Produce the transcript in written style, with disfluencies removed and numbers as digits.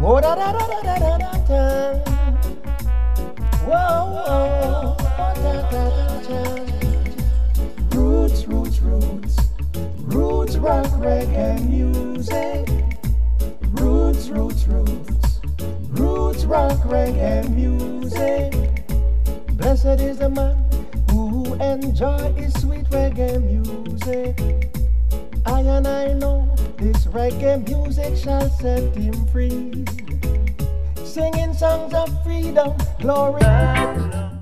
Oh da da da da da da da da. Whoa, whoa, da da da da. Roots, roots, roots. Roots rock reggae music. Roots, roots, roots. Roots rock reggae music. Blessed is the man who enjoy his sweet reggae music. And I know this reggae music shall set him free. Singing songs of freedom, glory.